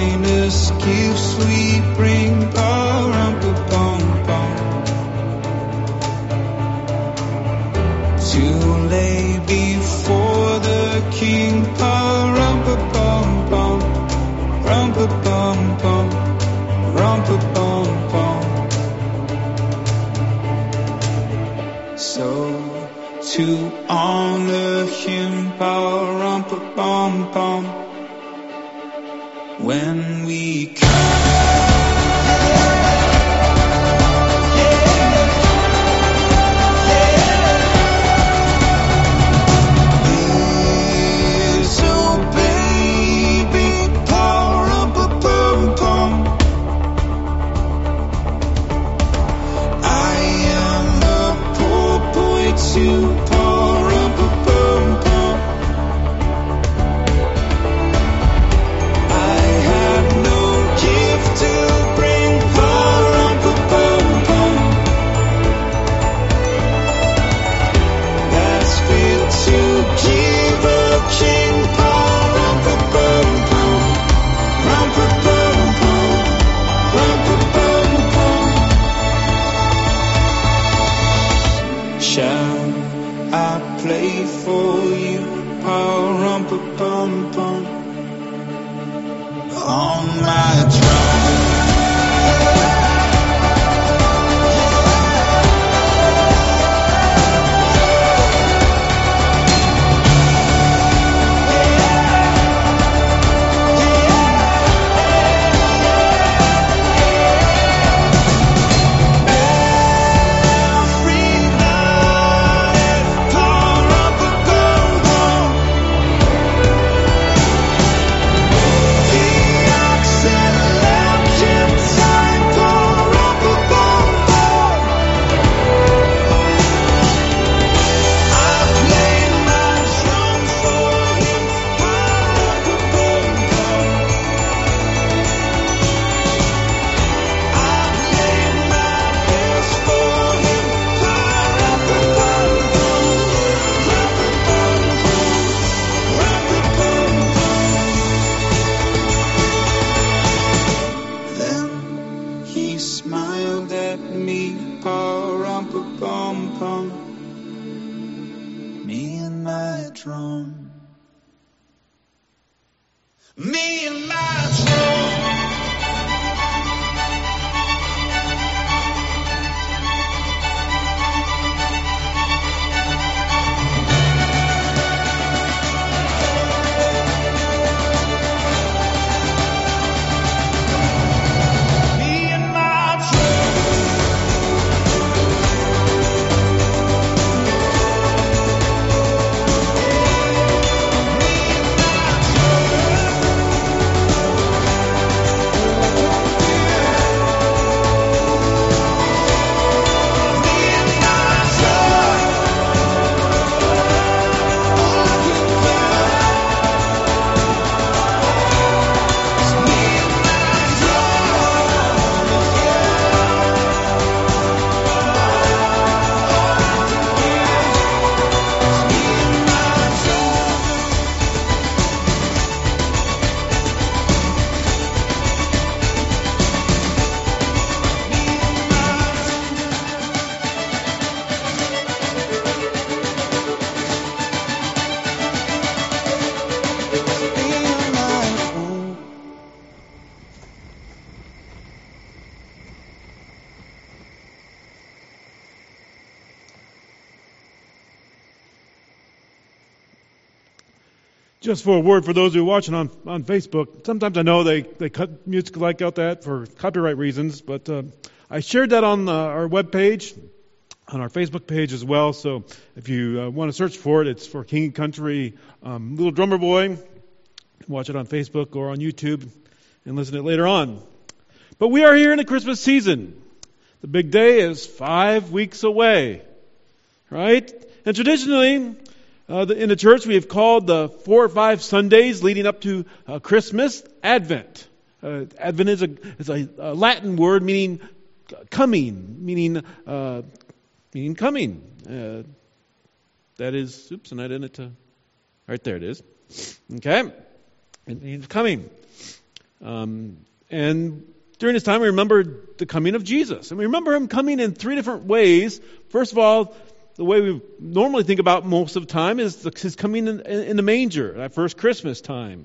finest gifts we bring, pa-rum-pa-bum-bum, to lay before the King, pa-rum-pa-bum-bum, rum-pa-bum-bum, rum-pa-bum-bum. So to honor Him, pa-rum-pa-bum-bum, when we come. Just for a word for those who are watching on Facebook, sometimes I know they cut music like that for copyright reasons, but I shared that on our webpage, on our Facebook page as well. So if you want to search for it, it's for King and Country Little Drummer Boy. Watch it on Facebook or on YouTube and listen to it later on. But we are here in the Christmas season. The big day is 5 weeks away, right? And traditionally, in the church, we have called the 4 or 5 Sundays leading up to Christmas Advent. Advent is a Latin word meaning coming, meaning coming. That is, oops, and I didn't. Right there it is. Okay, it means coming. And during this time, we remember the coming of Jesus. And we remember him coming in three different ways. First of all, the way we normally think about most of the time is his coming in the manger, that first Christmas time,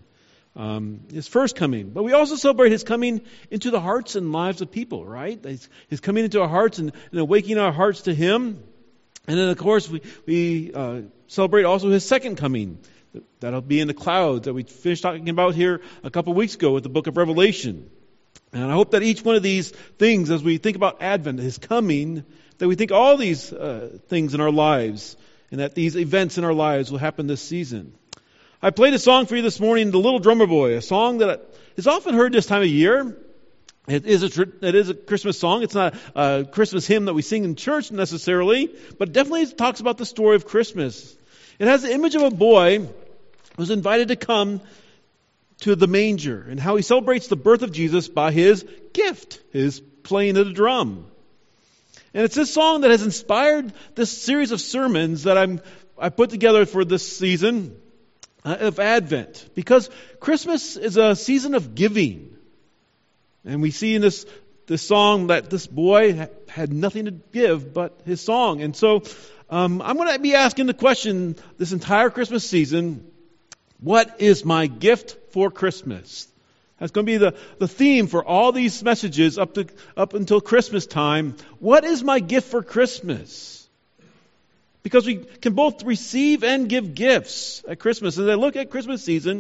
his first coming. But we also celebrate his coming into the hearts and lives of people, right? His coming into our hearts and awakening our hearts to him. And then, of course, we celebrate also his second coming. That'll be in the clouds that we finished talking about here a couple of weeks ago with the book of Revelation. And I hope that each one of these things, as we think about Advent, his coming, that we think all these things in our lives, and that these events in our lives will happen this season. I played a song for you this morning, The Little Drummer Boy, a song that is often heard this time of year. It is a Christmas song. It's not a Christmas hymn that we sing in church necessarily, but definitely it talks about the story of Christmas. It has the image of a boy who was invited to come to the manger, and how he celebrates the birth of Jesus by his gift, his playing of the drum. And it's this song that has inspired this series of sermons that I put together for this season of Advent. Because Christmas is a season of giving. And we see in this song that this boy had nothing to give but his song. And so I'm going to be asking the question this entire Christmas season, what is my gift for Christmas? That's going to be the theme for all these messages up until Christmas time. What is my gift for Christmas? Because we can both receive and give gifts at Christmas. As I look at Christmas season,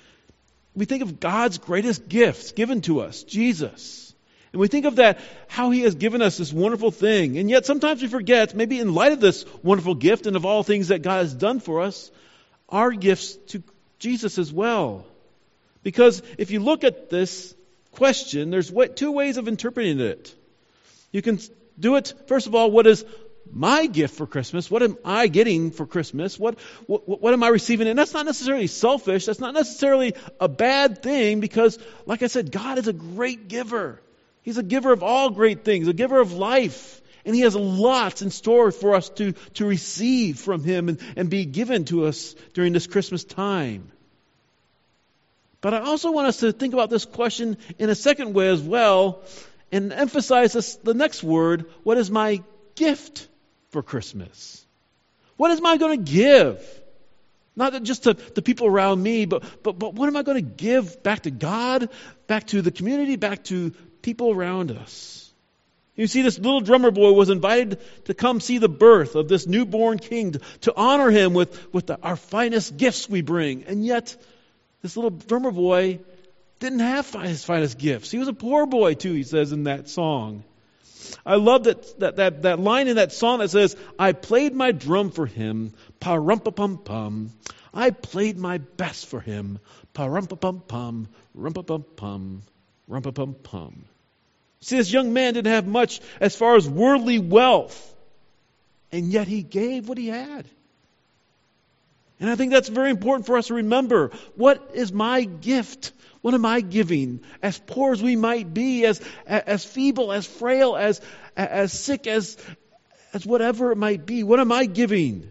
we think of God's greatest gift given to us, Jesus. And we think of that, how he has given us this wonderful thing. And yet sometimes we forget, maybe in light of this wonderful gift and of all things that God has done for us, our gifts to Jesus as well. Because if you look at this question, there's two ways of interpreting it. You can do it, first of all, what is my gift for Christmas? What am I getting for Christmas? What am I receiving? And that's not necessarily selfish. That's not necessarily a bad thing because, like I said, God is a great giver. He's a giver of all great things, a giver of life. And he has lots in store for us to receive from him and be given to us during this Christmas time. But I also want us to think about this question in a second way as well and emphasize the next word, what is my gift for Christmas? What am I going to give? Not just to the people around me, but what am I going to give back to God, back to the community, back to people around us? You see, this little drummer boy was invited to come see the birth of this newborn king, to honor him with our finest gifts we bring. And yet, this little drummer boy didn't have his finest gifts. He was a poor boy too, he says in that song. I love that line in that song that says, I played my drum for him, pa-rum-pa-pum-pum. I played my best for him, pa-rum-pa-pum-pum, rum-pa-pum-pum, rum-pa-pum-pum. See, this young man didn't have much as far as worldly wealth, and yet he gave what he had. And I think that's very important for us to remember. What is my gift? What am I giving? As poor as we might be, as feeble, as frail, as sick, as whatever it might be. What am I giving?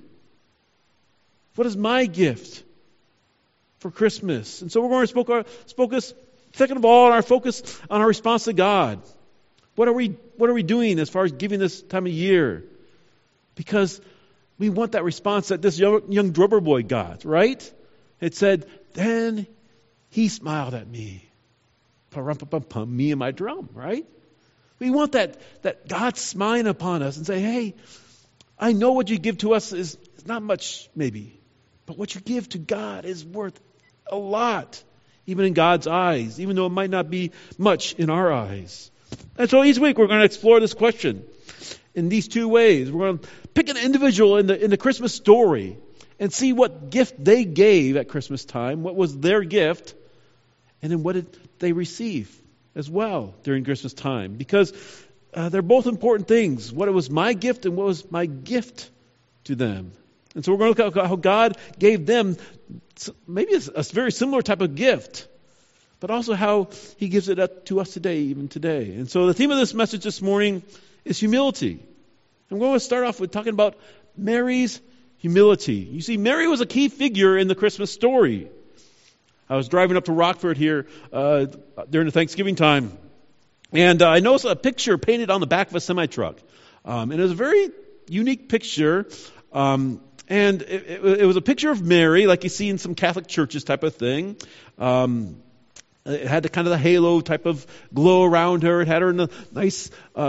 What is my gift for Christmas? And so we're going to focus, second of all, on our focus on our response to God. What are we doing as far as giving this time of year? Because we want that response that this young drummer boy got, right? It said, then he smiled at me. Pa-rum-pa-pum-pum, me and my drum, right? We want that God smiling upon us and say, hey, I know what you give to us is not much, maybe. But what you give to God is worth a lot, even in God's eyes, even though it might not be much in our eyes. And so each week we're going to explore this question in these two ways. We're going to pick an individual in the Christmas story and see what gift they gave at Christmas time, what was their gift, and then what did they receive as well during Christmas time. Because they're both important things. What was my gift and what was my gift to them. And so we're going to look at how God gave them maybe a very similar type of gift, but also how he gives it to us today, even today. And so the theme of this message this morning is humility. I'm going to start off with talking about Mary's humility. You see, Mary was a key figure in the Christmas story. I was driving up to Rockford here during the Thanksgiving time, and I noticed a picture painted on the back of a semi-truck. And it was a very unique picture, and it was a picture of Mary, like you see in some Catholic churches type of thing. It had the kind of the halo type of glow around her. It had her in a nice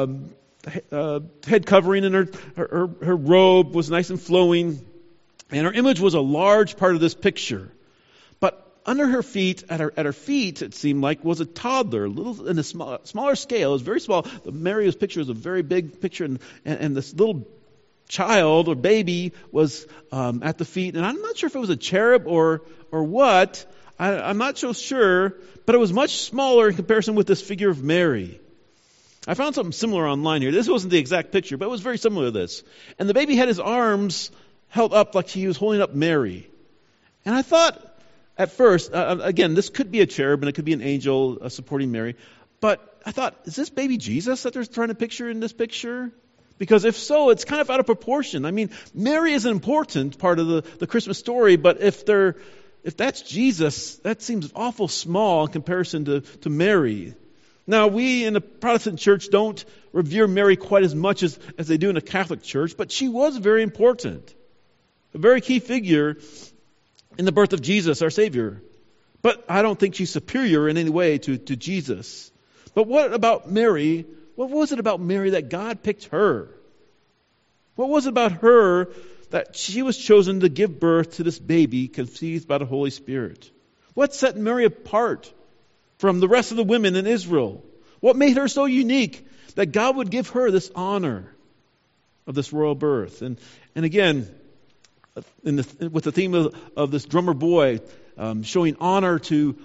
head covering, and her robe was nice and flowing. And her image was a large part of this picture. But under her feet, at her feet, it seemed like, was a toddler, little in a smaller scale. It was very small. Mary's picture was a very big picture, and this little child or baby was at the feet. And I'm not sure if it was a cherub or what. I'm not so sure, but it was much smaller in comparison with this figure of Mary. I found something similar online here. This wasn't the exact picture, but it was very similar to this. And the baby had his arms held up like he was holding up Mary. And I thought at first, again, this could be a cherub and it could be an angel supporting Mary. But I thought, is this baby Jesus that they're trying to picture in this picture? Because if so, it's kind of out of proportion. I mean, Mary is an important part of the Christmas story, but if that's Jesus, that seems awful small in comparison to Mary. Now, we in the Protestant church don't revere Mary quite as much as they do in the Catholic church, but she was very important. A very key figure in the birth of Jesus, our Savior. But I don't think she's superior in any way to Jesus. But what about Mary? What was it about Mary that God picked her? What was it about her that she was chosen to give birth to this baby conceived by the Holy Spirit? What set Mary apart from the rest of the women in Israel? What made her so unique that God would give her this honor of this royal birth? And again, with the theme of this drummer boy showing honor to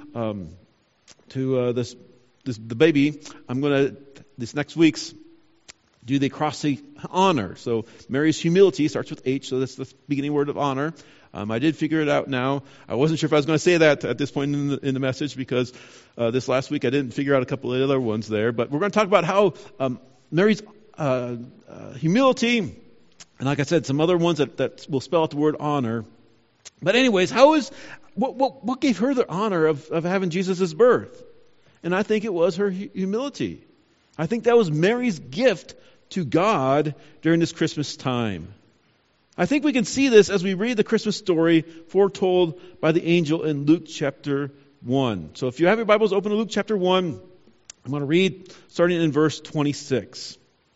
the baby, I'm going to this next week's do the acrostic honor. So Mary's humility starts with H, so that's the beginning word of honor. I did figure it out now. I wasn't sure if I was going to say that at this point in the message because this last week I didn't figure out a couple of other ones there. But we're going to talk about how Mary's humility, and like I said, some other ones that will spell out the word honor. But anyways, what gave her the honor of having Jesus' birth? And I think it was her humility. I think that was Mary's gift to God during this Christmas time. I think we can see this as we read the Christmas story foretold by the angel in Luke chapter 1. So if you have your Bibles open to Luke chapter 1, I'm going to read starting in verse 26.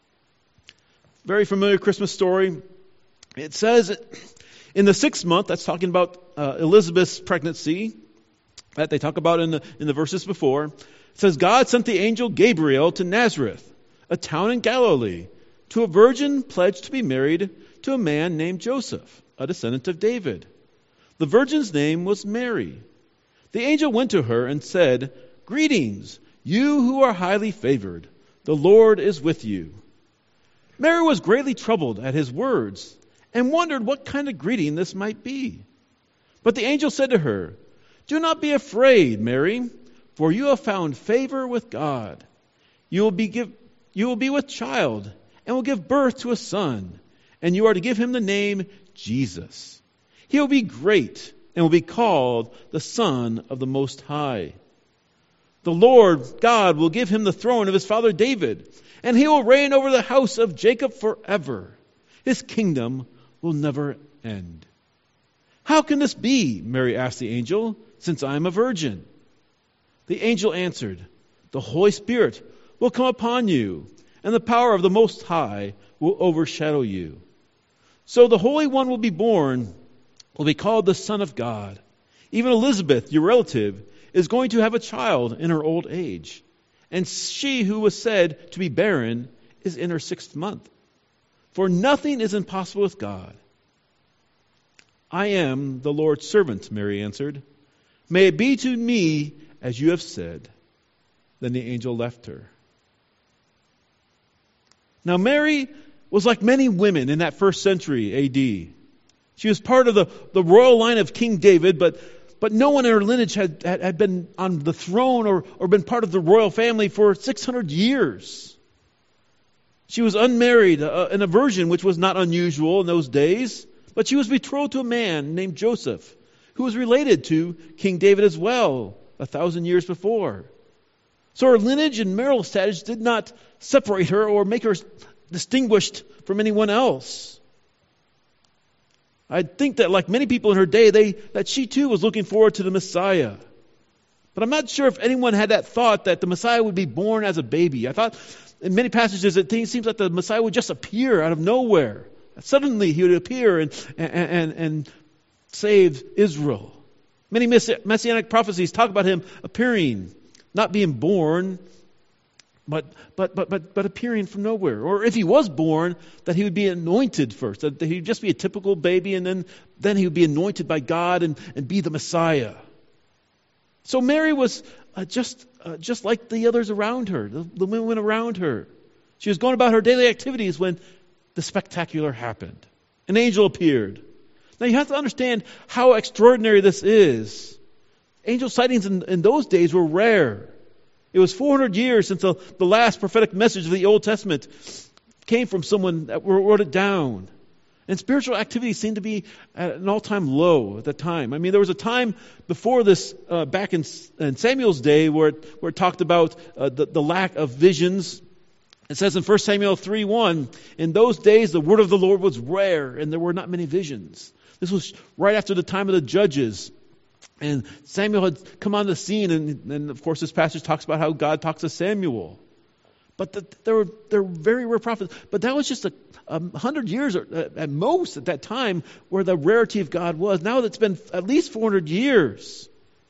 Very familiar Christmas story. It says, in the 6th month, that's talking about Elizabeth's pregnancy, that they talk about in the verses before. It says, God sent the angel Gabriel to Nazareth, a town in Galilee, to a virgin pledged to be married to a man named Joseph, a descendant of David. The virgin's name was Mary. The angel went to her and said, Greetings, you who are highly favored. The Lord is with you. Mary was greatly troubled at his words and wondered what kind of greeting this might be. But the angel said to her, Do not be afraid, Mary, for you have found favor with God. You will be with child and will give birth to a son, and you are to give him the name Jesus. He will be great and will be called the Son of the Most High. The Lord God will give him the throne of his father David, and he will reign over the house of Jacob forever. His kingdom will never end. How can this be? Mary asked the angel, since I am a virgin. The angel answered, The Holy Spirit will come upon you, and the power of the Most High will overshadow you. So the Holy One will be born, will be called the Son of God. Even Elizabeth, your relative, is going to have a child in her old age. And she who was said to be barren is in her 6th month. For nothing is impossible with God. I am the Lord's servant, Mary answered. May it be to me as you have said. Then the angel left her. Now Mary was like many women in that 1st century A.D. She was part of the royal line of King David, but no one in her lineage had been on the throne or been part of the royal family for 600 years. She was unmarried, an virgin, which was not unusual in those days, but she was betrothed to a man named Joseph, who was related to King David as well, 1,000 years before. So her lineage and marital status did not separate her or make her distinguished from anyone else. I think that like many people in her day, that she too was looking forward to the Messiah. But I'm not sure if anyone had that thought that the Messiah would be born as a baby. I thought in many passages it seems like the Messiah would just appear out of nowhere. Suddenly he would appear and save Israel. Many messianic prophecies talk about him appearing, not being born, but appearing from nowhere. Or if he was born, that he would be anointed first, that he would just be a typical baby, and then he would be anointed by God and be the Messiah. So Mary was just like the others around her, the women around her. She was going about her daily activities when the spectacular happened. An angel appeared. Now you have to understand how extraordinary this is. Angel sightings in those days were rare. It was 400 years since the last prophetic message of the Old Testament came from someone that wrote it down. And spiritual activity seemed to be at an all-time low at the time. I mean, there was a time before this, back in Samuel's day, where it talked about the lack of visions. It says in 1 Samuel 3:1, in those days the word of the Lord was rare, and there were not many visions. This was right after the time of the judges. And Samuel had come on the scene, and of course this passage talks about how God talks to Samuel. But there were very rare prophets. But that was just 100 years at most at that time where the rarity of God was. Now it's been at least 400 years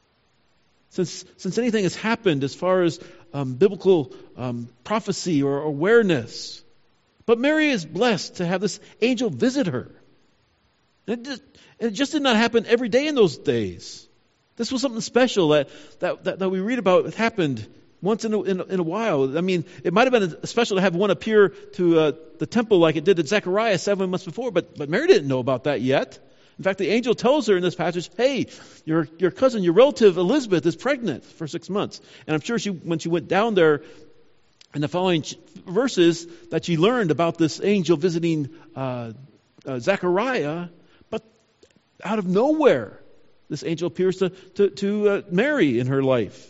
since anything has happened as far as biblical prophecy or awareness. But Mary is blessed to have this angel visit her. And it just did not happen every day in those days. This was something special that we read about. It happened once in a while. I mean, it might have been special to have one appear to the temple like it did to Zechariah 7 months before, but Mary didn't know about that yet. In fact, the angel tells her in this passage, hey, your cousin, your relative Elizabeth is pregnant for 6 months. And I'm sure when she went down there in the following verses that she learned about this angel visiting Zechariah, but out of nowhere, this angel appears to Mary in her life.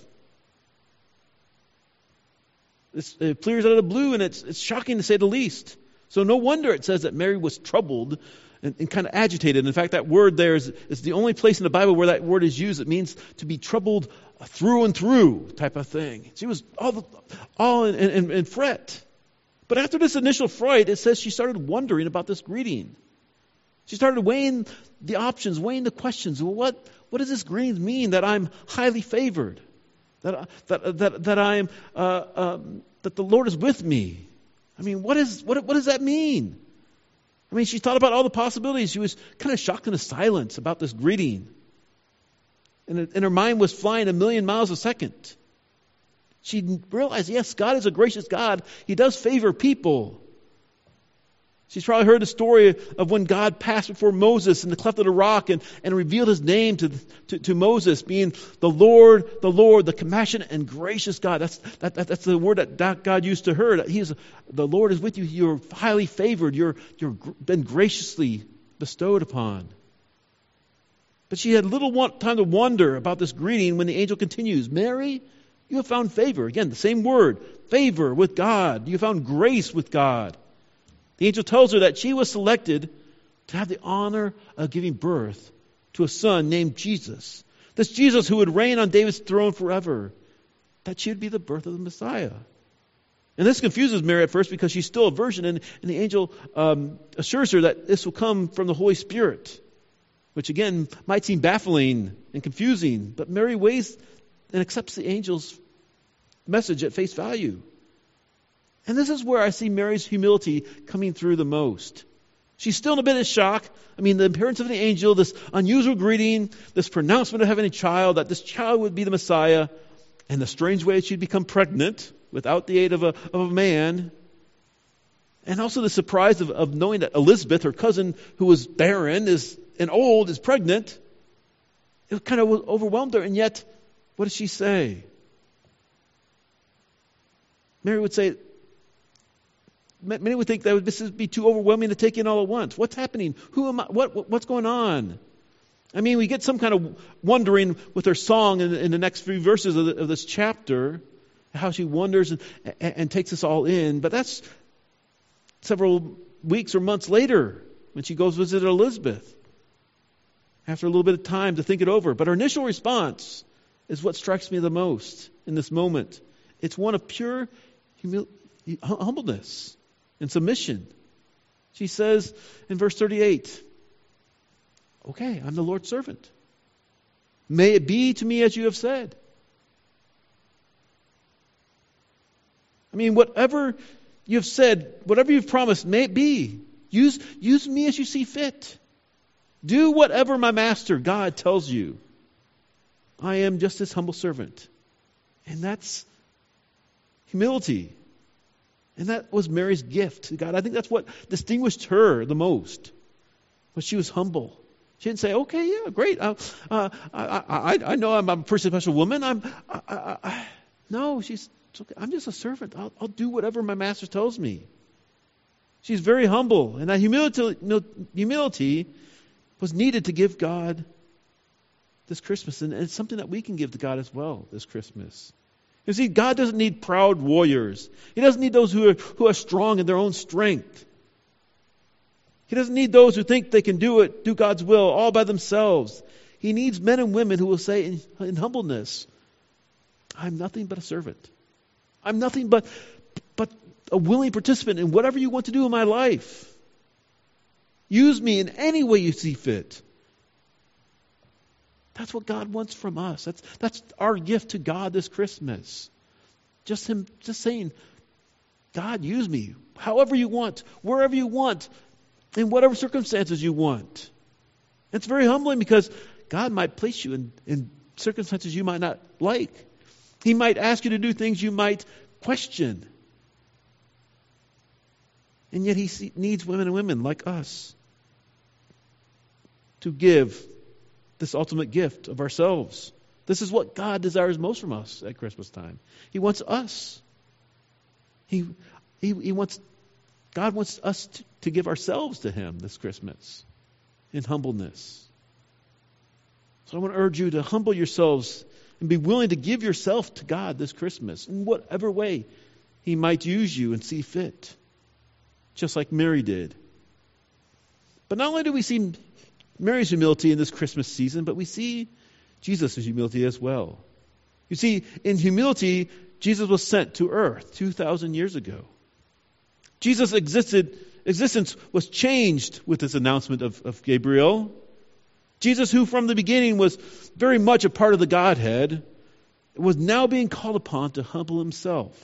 It appears out of the blue, and it's shocking to say the least. So no wonder it says that Mary was troubled and kind of agitated. In fact, that word there is the only place in the Bible where that word is used. It means to be troubled through and through type of thing. She was all in fret. But after this initial fright, it says she started wondering about this greeting. She started weighing the options, weighing the questions. Well, what does this greeting mean? That I'm highly favored, that the Lord is with me. I mean, what does that mean? I mean, she thought about all the possibilities. She was kind of shocked into silence about this greeting. And her mind was flying 1,000,000 miles a second. She realized, yes, God is a gracious God. He does favor people. She's probably heard the story of when God passed before Moses in the cleft of the rock and revealed his name to Moses, being the Lord, the compassionate and gracious God. That's the word that God used to her. That the Lord is with you. You're highly favored. You're been graciously bestowed upon. But she had little time to wonder about this greeting when the angel continues, Mary, you have found favor. Again, the same word, favor with God. You have found grace with God. The angel tells her that she was selected to have the honor of giving birth to a son named Jesus. This Jesus who would reign on David's throne forever. That she would be the birth of the Messiah. And this confuses Mary at first because she's still a virgin, and the angel assures her that this will come from the Holy Spirit. Which again might seem baffling and confusing, but Mary weighs and accepts the angel's message at face value. And this is where I see Mary's humility coming through the most. She's still in a bit of shock. I mean, the appearance of the angel, this unusual greeting, this pronouncement of having a child, that this child would be the Messiah, and the strange way she'd become pregnant without the aid of a man. And also the surprise of knowing that Elizabeth, her cousin who was barren and old, is pregnant. It kind of overwhelmed her. And yet, what does she say? Mary would say, many would think that this would be too overwhelming to take in all at once. What's happening? Who am I? What's going on? I mean, we get some kind of wondering with her song in the next few verses of this chapter, how she wonders and takes us all in. But that's several weeks or months later when she goes visit Elizabeth. After a little bit of time to think it over. But her initial response is what strikes me the most in this moment. It's one of pure humbleness and submission. She says in verse 38, okay, I'm the Lord's servant. May it be to me as you have said. I mean, whatever you have said, whatever you've promised, may it be. Use me as you see fit. Do whatever my master, God, tells you. I am just his humble servant. And that's humility. And that was Mary's gift to God. I think that's what distinguished her the most. Was she was humble. She didn't say, okay, yeah, great. I know I'm a pretty special woman. No, she's okay. I'm just a servant. I'll do whatever my master tells me. She's very humble. And that humility was needed to give God this Christmas. And it's something that we can give to God as well this Christmas. You see, God doesn't need proud warriors. He doesn't need those who are strong in their own strength. He doesn't need those who think they can do God's will all by themselves. He needs men and women who will say in humbleness, I'm nothing but a servant. I'm nothing but a willing participant in whatever you want to do in my life. Use me in any way you see fit. That's what God wants from us. That's our gift to God this Christmas. Just saying, God, use me however you want, wherever you want, in whatever circumstances you want. It's very humbling because God might place you in circumstances you might not like. He might ask you to do things you might question. And yet he needs women and women like us to give this ultimate gift of ourselves. This is what God desires most from us at Christmas time. He wants us. God wants us to give ourselves to Him this Christmas in humbleness. So I want to urge you to humble yourselves and be willing to give yourself to God this Christmas in whatever way He might use you and see fit, just like Mary did. But not only do we see Mary's humility in this Christmas season, but we see Jesus' humility as well. You see, in humility, Jesus was sent to earth 2,000 years ago. Jesus' existence was changed with this announcement of Gabriel. Jesus, who from the beginning was very much a part of the Godhead, was now being called upon to humble himself.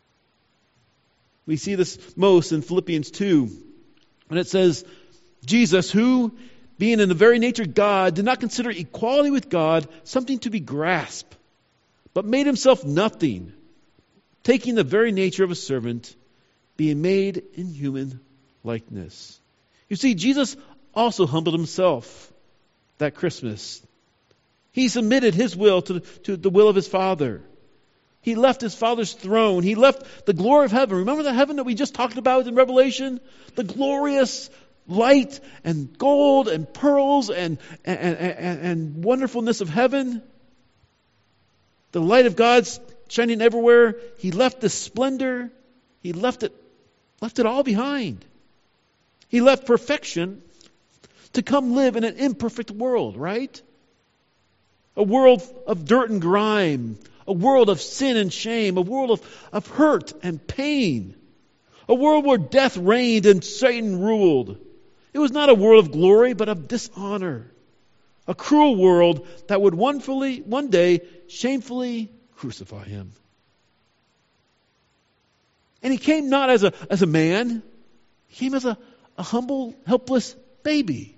We see this most in Philippians 2, when it says, Jesus, who, being in the very nature God, did not consider equality with God something to be grasped, but made himself nothing, taking the very nature of a servant, being made in human likeness. You see, Jesus also humbled himself that Christmas. He submitted his will to the will of his Father. He left his Father's throne. He left the glory of heaven. Remember the heaven that we just talked about in Revelation? The glorious light and gold and pearls and wonderfulness of heaven. The light of God's shining everywhere. He left the splendor. He left it all behind. He left perfection to come live in an imperfect world, right? A world of dirt and grime. A world of sin and shame. A world of hurt and pain. A world where death reigned and Satan ruled. It was not a world of glory, but of dishonor. A cruel world that would one day shamefully crucify him. And he came not as a man. He came as a humble, helpless baby.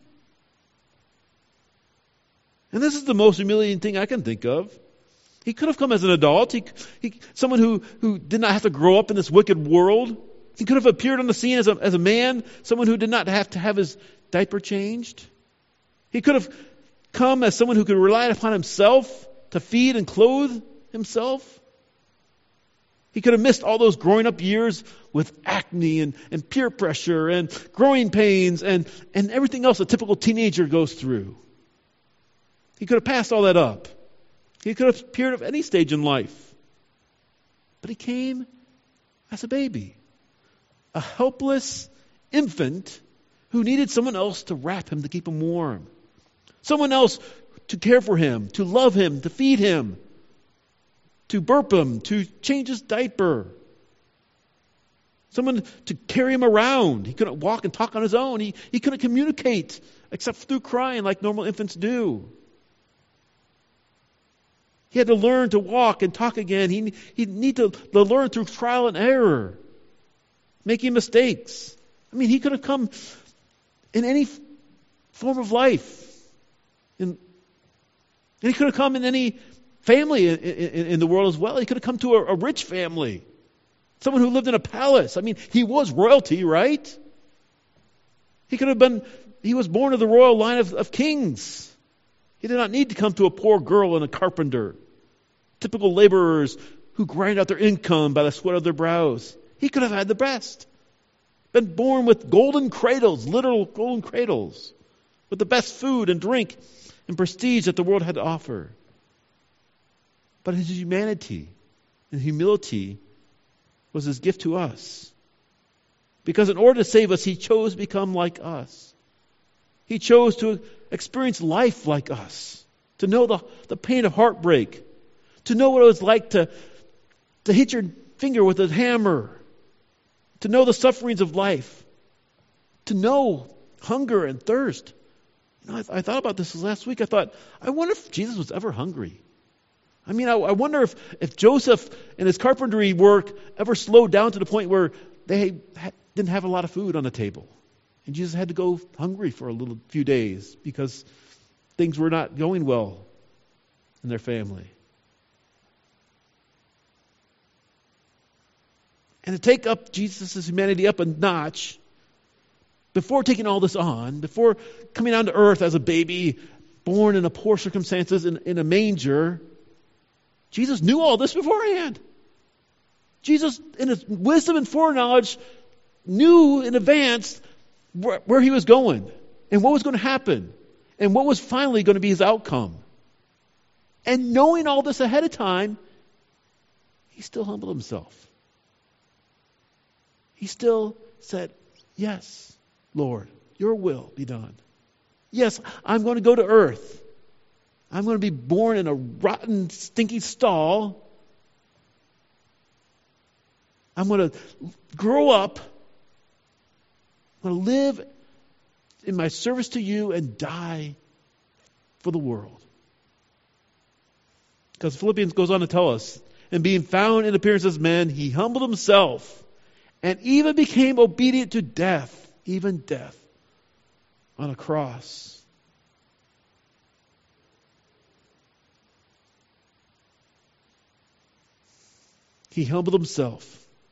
And this is the most humiliating thing I can think of. He could have come as an adult. Someone who did not have to grow up in this wicked world. He could have appeared on the scene as a man, someone who did not have to have his diaper changed. He could have come as someone who could rely upon himself to feed and clothe himself. He could have missed all those growing up years with acne and peer pressure and growing pains and everything else a typical teenager goes through. He could have passed all that up. He could have appeared at any stage in life. But he came as a baby, a helpless infant who needed someone else to wrap him, to keep him warm. Someone else to care for him, to love him, to feed him, to burp him, to change his diaper. Someone to carry him around. He couldn't walk and talk on his own. He couldn't communicate except through crying like normal infants do. He had to learn to walk and talk again. He needed to learn through trial and error, making mistakes. I mean, he could have come in any form of life. And he could have come in any family in the world as well. He could have come to a rich family. Someone who lived in a palace. I mean, he was royalty, right? He was born of the royal line of kings. He did not need to come to a poor girl and a carpenter. Typical laborers who grind out their income by the sweat of their brows. He could have had the best. Been born with golden cradles, literal golden cradles, with the best food and drink and prestige that the world had to offer. But his humanity and humility was his gift to us. Because in order to save us, he chose to become like us. He chose to experience life like us, to know the pain of heartbreak, to know what it was like to hit your finger with a hammer, to know the sufferings of life, to know hunger and thirst. You know, I thought about this last week. I wonder if Jesus was ever hungry. I mean, I wonder if Joseph and his carpentry work ever slowed down to the point where they didn't have a lot of food on the table. And Jesus had to go hungry for a few days because things were not going well in their family. And to take up Jesus' humanity up a notch, before taking all this on, before coming down to earth as a baby, born in a poor circumstances in a manger, Jesus knew all this beforehand. Jesus, in his wisdom and foreknowledge, knew in advance where he was going and what was going to happen and what was finally going to be his outcome. And knowing all this ahead of time, he still humbled himself. He still said, "Yes, Lord, your will be done. Yes, I'm going to go to earth. I'm going to be born in a rotten, stinky stall. I'm going to grow up. I'm going to live in my service to you and die for the world." Because Philippians goes on to tell us, and being found in appearance as man, he humbled himself and even became obedient to death, even death on a cross. He humbled himself.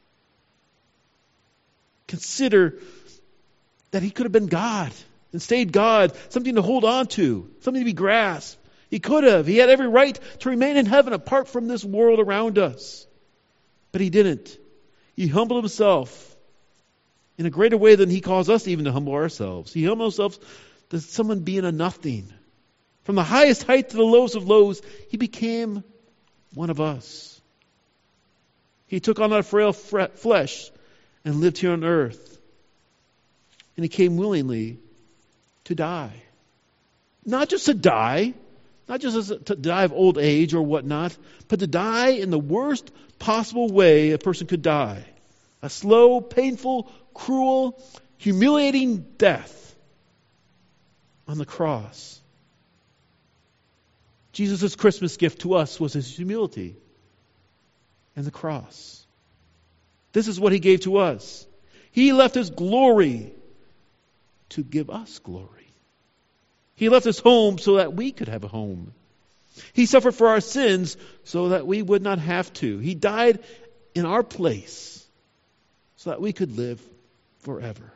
Consider that he could have been God and stayed God, something to hold on to, something to be grasped. He could have. He had every right to remain in heaven apart from this world around us. But he didn't. He humbled himself in a greater way than he calls us even to humble ourselves. He humbled himself to someone being a nothing. From the highest height to the lowest of lows, he became one of us. He took on our frail flesh and lived here on earth. And he came willingly to die. Not just to die, not just to die of old age or whatnot, but to die in the worst possible way a person could die. A slow, painful, cruel, humiliating death on the cross. Jesus' Christmas gift to us was his humility and the cross. This is what he gave to us. He left his glory to give us glory. He left his home so that we could have a home. He suffered for our sins so that we would not have to. He died in our place so that we could live forever.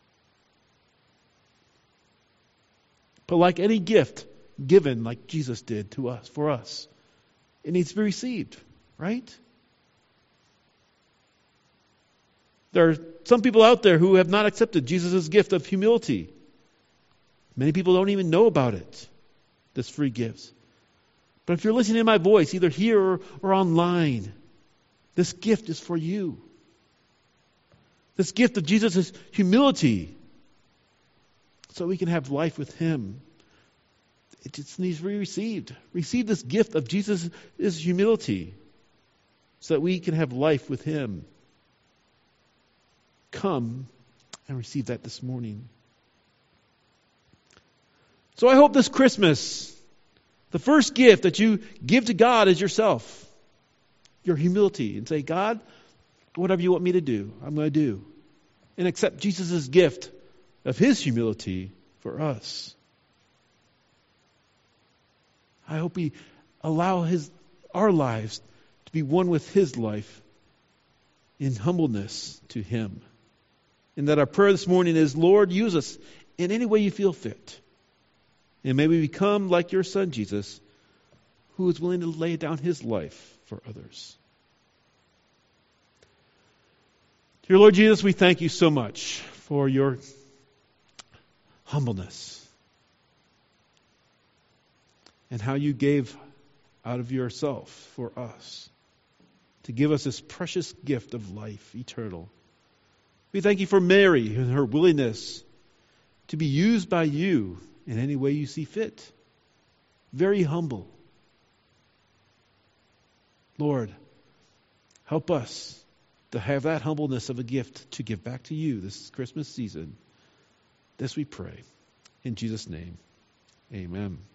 But like any gift given like Jesus did to us, for us, it needs to be received, right? There are some people out there who have not accepted Jesus' gift of humility. Many people don't even know about it. this free gift. But if you're listening to my voice, either here or online, this gift is for you. This gift of Jesus' humility, so we can have life with Him. It just needs to be received. Receive this gift of Jesus' humility, so that we can have life with Him. Come and receive that this morning. So I hope this Christmas, the first gift that you give to God is yourself. Your humility. And say, God, whatever you want me to do, I'm going to do. And accept Jesus' gift of His humility for us. I hope we allow our lives to be one with His life in humbleness to Him. And that our prayer this morning is, Lord, use us in any way you feel fit. And may we become like your Son, Jesus, who is willing to lay down His life for others. Dear Lord Jesus, we thank you so much for your humbleness and how you gave out of yourself for us to give us this precious gift of life eternal. We thank you for Mary and her willingness to be used by you in any way you see fit. Very humble. Lord, help us to have that humbleness of a gift to give back to you this Christmas season. This we pray. In Jesus' name, amen.